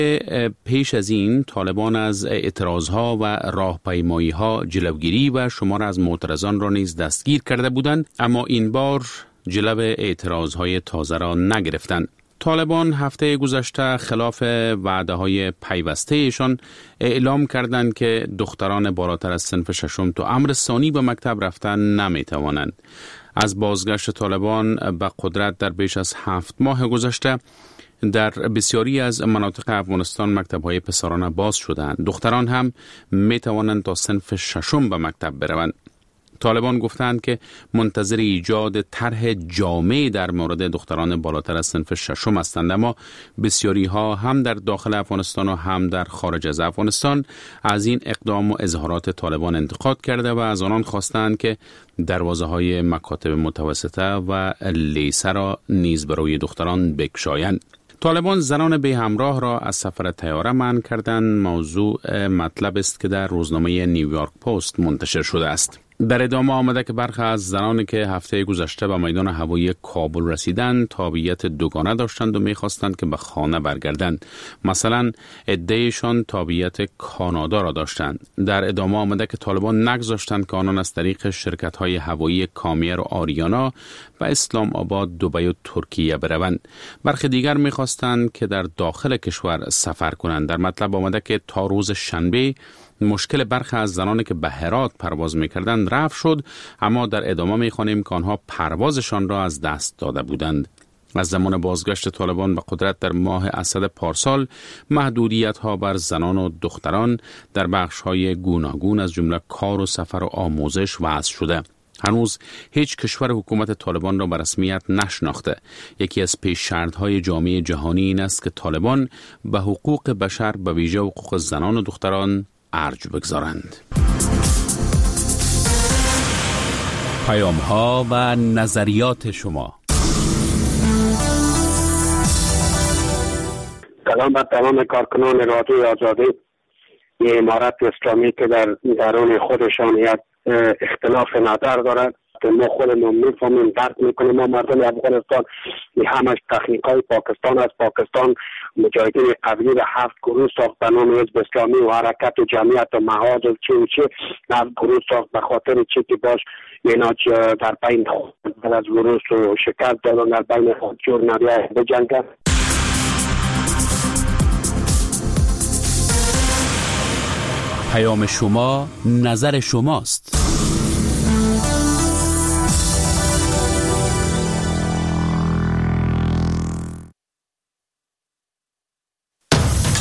پیش از این طالبان از اعتراضها و راهپیمایی‌ها جلوگیری و شمار از معترضان را نیز دستگیر کرده بودند، اما این بار جلو اعتراضهای تازه را نگرفتند. طالبان هفته گذشته خلاف وعده‌های پیوسته‌شان اعلام کردند که دختران بالاتر از صنف ششم تا امر ثانی به مکتب رفتن نمی‌توانند. از بازگشت طالبان به قدرت در بیش از 7 ماه گذشته در بسیاری از مناطق افغانستان مکتب‌های پسرانه باز شدند. دختران هم می‌توانند تا صنف ششم به مکتب بروند. طالبان گفتند که منتظر ایجاد طرح جامع در مورد دختران بالاتر از صنف ششم هستند، اما بسیاری ها هم در داخل افغانستان و هم در خارج از افغانستان از این اقدام و اظهارات طالبان انتقاد کرده و از آنان خواستند که دروازه های مکاتب متوسطه و لیسه را نیز برای دختران بگشایند. طالبان زنان بی همراه را از سفر طیاره منع کردند. موضوع مطلب است که در روزنامه نیویورک پست منتشر شده است. در ادامه آمده که برخی از زنانی که هفته گذشته به میدان هوایی کابل رسیدند تابعیت دوگانه داشتند و می‌خواستند که به خانه برگردند. مثلا عده‌شان تابعیت کانادا را داشتند. در ادامه آمده که طالبان نگذاشتند که آنان از طریق شرکت‌های هوایی کامیر و آریانا به اسلام آباد، دبی و ترکیه بروند. برخی دیگر می‌خواستند که در داخل کشور سفر کنند. در مطلب آمده که تا روز شنبه مشکل برخی از زنانی که به هرات پرواز می‌کردند رفع شد، اما در ادامه می‌خوانیم که آنها پروازشان را از دست داده بودند. از زمان بازگشت طالبان به قدرت در ماه اسد پارسال محدودیت‌ها بر زنان و دختران در بخش‌های گوناگون از جمله کار و سفر و آموزش وضع شده. هنوز هیچ کشور حکومت طالبان را به رسمیت نشناخته. یکی از پیش شرط‌های جامعه جهانی این است که طالبان به حقوق بشر به ویژه حقوق زنان و دختران ارج بگذارند. پیام‌ها و نظریات شما. سلام بر تمام کارکنان رادیوی آزادی. یه امارت اسلامی که در درون خودشان یک اختلاف نظر دارد که ما خودمون میفهمیم، درک میکنیم. ما مردم افغانستان همش تکنیکای پاکستان از پاکستان مجاهدین قبلی را 7 گروه ساخت به نام حزب اسلامی و حرکت و جمعیت و معاد و چه 7 گروه ساخت به خاطر چی که باش اینا در بین خود از وروس و شکست دارن، در بین خود جور نبیه بجنگن. پیام شما نظر شماست.